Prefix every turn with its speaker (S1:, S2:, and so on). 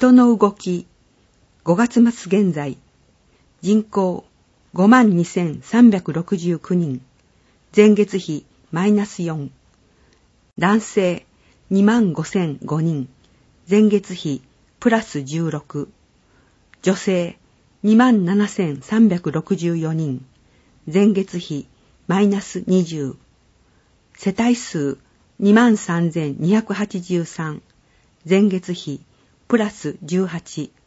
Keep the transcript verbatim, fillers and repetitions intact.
S1: 人の動き、ごがつ末現在、人口 ごまんにせんさんびゃくろくじゅうきゅう 人、前月比マイナスよん、男性 にまんごせんご 人、前月比プラスじゅうろく、女性 にまんななせんさんびゃくろくじゅうよ 人、前月比マイナスにじゅう、世帯数 にまんさんぜんにひゃくはちじゅうさん、前月比プラスじゅうはち、